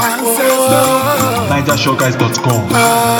NigerShowGuys.com.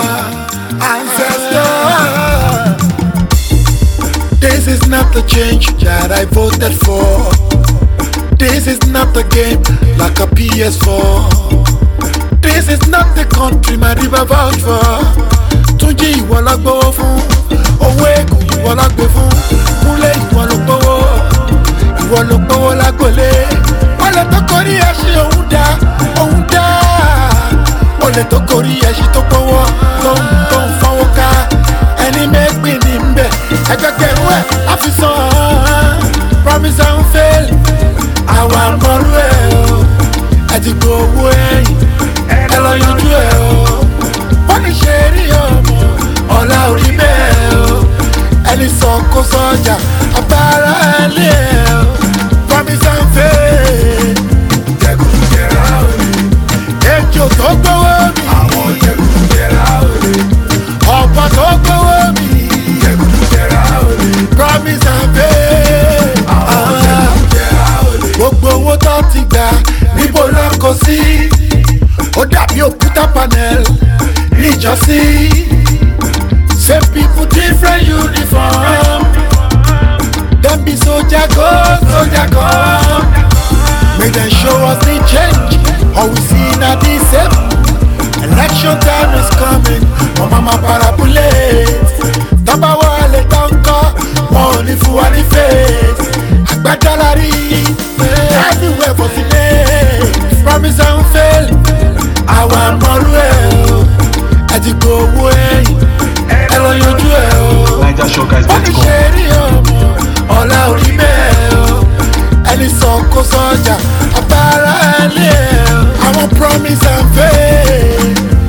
This is not the change that I voted for. This is not the game like a PS4. This is not the country my river vouch for. Túnjí ìwọ la gbowó fún, owó èkó ìwọ la gbé fún, Kúnlé ìwọ ló gbowó lágbólé. Olè tó korí ẹṣin òun dá. Olè tó korí ẹṣin tó gbowó tó ń fọwọ́ ká. Ẹni mẹ́gbìn ní ń bẹ̀, ẹgbẹ́gbẹ̀rún ẹ̀ láfi san. Promise and fail, àwa mọ̀rú ẹ̀ o. Ẹ ti gbowó ẹ̀yìn, ẹ lọ yanjú ẹ̀ o. Wọ́n ní ṣe rí ọmọ, ọ̀la orí bẹ́ẹ̀ o. Ẹni sọ kó sọ́jà, abára ẹ̀ lé ẹ̀ o. Promise and fail, jẹ̀kùjẹ̀rá òde. Ejò tó gbowó mi, àwọn jẹ̀kùjẹ̀rá òde. Ọ̀pọ̀ tó gbowó mi, jẹ̀kùjẹ̀rá òde. Promise and fail, àwọn jẹ̀kùjẹ̀rá òde. Gbogbo owó tó ti gbà níbo ló kó sí? Ó dàbí òkúta panel níjọ́sí. Same people different uniform. Dem be soldier go, soldier come. Make them show us the change. All we see na the same. Election time is coming. Mama parabulate. Tamba wale tanka, money for the face. Agbadalari, everywhere for the name. Promise and fail. Àwa mọ̀rú ẹ̀ o. Ẹ ti gbowó ẹ̀yìn, ẹ lọ yanjú ẹ̀ o. NigerShowGuys.com. Wọ́n ní ṣe rí ọmọ, ọ̀la orí bẹ́ẹ̀ o. Ẹni sọ kó sọ́jà, abára ẹ̀ lé ẹ̀ o. Àwọn promise and fail.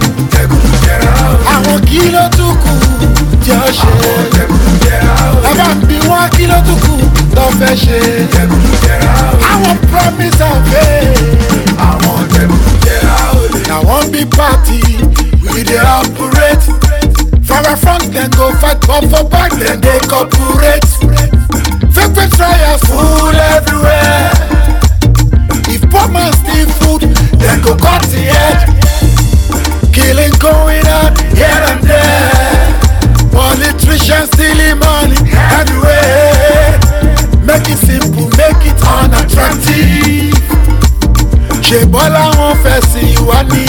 Àwọn kí ló tún kù tí ó ṣe? Ẹ bá ń bi wọ́n kí ló tún kù tó fẹ́ ṣe? Àwọn promise and fail. Now one big party, we dey operate. From our front then go fight, but for back then they cooperate. Fake trials full everywhere. If poor man steal food, then go cut the head. Killing going on here and there. Politicians stealing money everywhere. Make it simple, make it unattractive. Ṣé Bọ́lá wọn fẹ́ sí wa ní?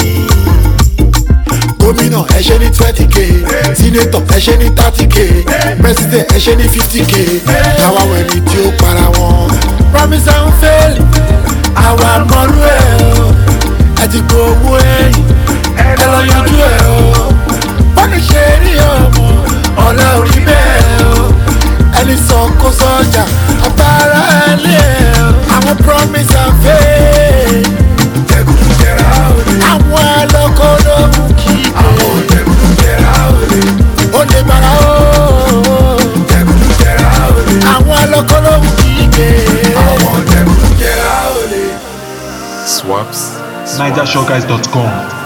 Gómìnà ẹ ṣe ní 20k, sínétọ̀ ẹ ṣe ní 30k, president ẹ ṣe ní 50k, káwá wẹ̀ni tí ó para wọn. Promise and fail, àwa mọ̀rú ẹ̀ o. Ẹ ti gbowó ẹ̀yìn, ẹ lọ yanjú ẹ̀ o. Wọ́n ní ṣe rí ọmọ, ọ̀la orí bẹ́ẹ̀ o. Ẹni sọ kó sọ́jà, abára ẹ̀ lé ẹ̀ o. Àwọn promise and fail. Àwọn alọ́kọ̀ ló mú kí olè bàrà o. Àwọn alọ́kọ̀ ló mú kí NigerShowGuys.com.